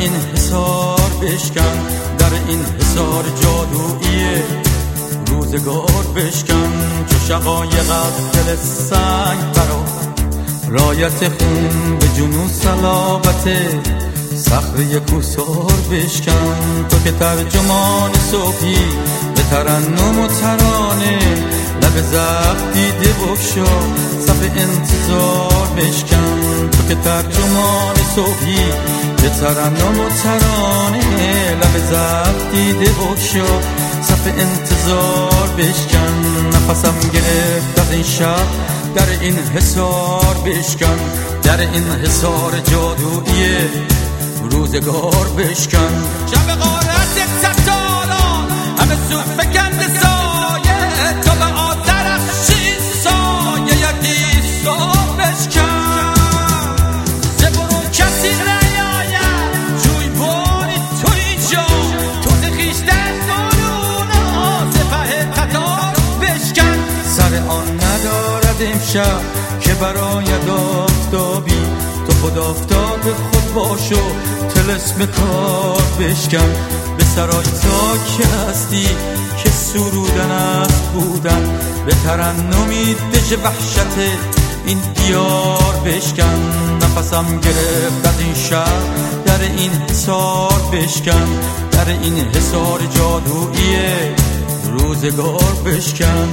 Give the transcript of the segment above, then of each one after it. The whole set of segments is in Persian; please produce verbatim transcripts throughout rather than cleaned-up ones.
این حصار بشکن، در این حصار جادویی روزگار بشکن. چو شقایق از دل سنگ برا رایت خون به جنون صلابت صخره کوسار بشکن. تو که ترجمان صبحی به ترنم و ترانه، لب زخم دیده بگشا صف انتظار بشکن. تو که ترجمان صبحی به ترنم و ترانه، لب زخم دیده بگشا صف انتظار بشکن. نفسم گرفت از این شب، در این حصار بشکن، در این حصار جادویی روزگار بشکن. شب غارت ستاران همه زود فکنده سایه، تا به آذرش شیز سایه یکی سار بشکن. زبرون کسی نیاید جوی باری تو اینجا، تو ز خویشتن درون سپه قطار بشکن. سر آن ندارد امشب که براید آفتابی، تو خود آفتاب خود باش و طلسم کار بشکن. به سرای تا که هستی که سرودن است بودن، به ترنمی دژ وحشت این دیار بشکن. نفسم گرفت از این شب، در این حصار بشکن، در این حصار جادویی روزگار بشکن.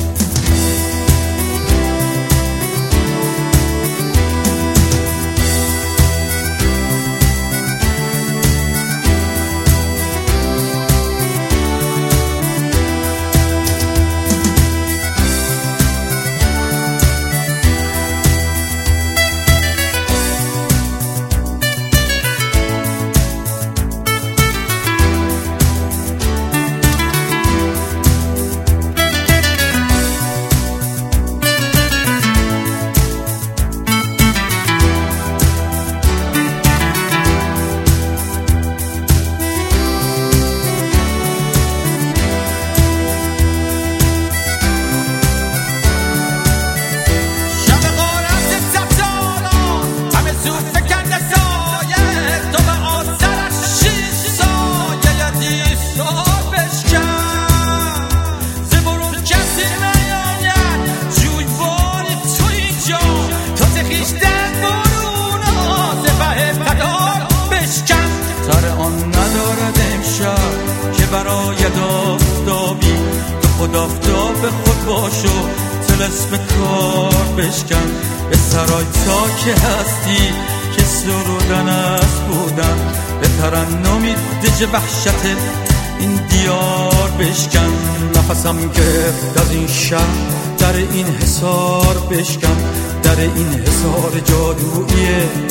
براید آفتابی، تو خود آفتاب خود باش و طلسم کار بشکن. به سرای تا که هستی که سرودن است بودن، به ترنمی دژ وحشت این دیار بشکن. نفسم گرفت از این شب، در این حصار بشکن، در این حصار جادویی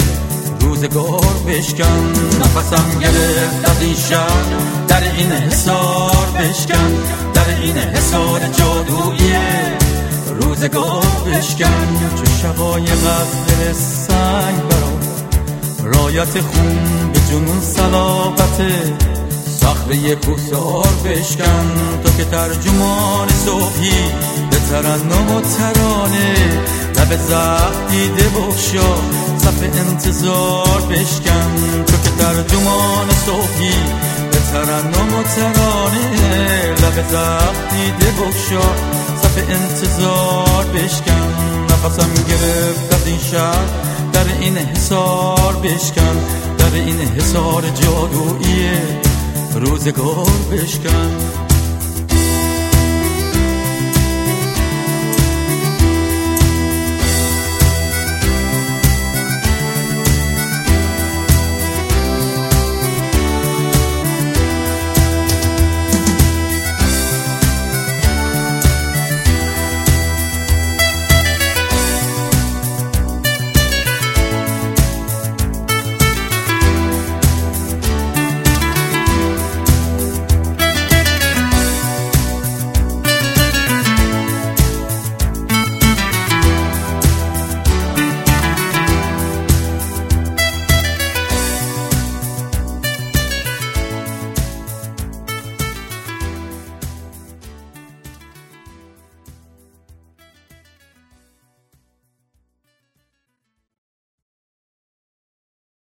روزگار بشکن. نفسم گرفت از این شب، در این حصار بشکن، در این حصار جادویی روزگار بشکن. چو شقایق از دل سنگ برا رایت خون به جنون صلابت صخره کوسار بشکن. تو که ترجمان صبحی به ترنم و ترانه، لب زخم دیده بگشا صف انتظار بشکن. تو که ترجمان صبحی به ترنم و ترانه، لب زخم دیده بگشا صف انتظار بشکن. نفسم گرفت از این شب، در این حصار بشکن، در این حصار جادویی روزگار بشکن.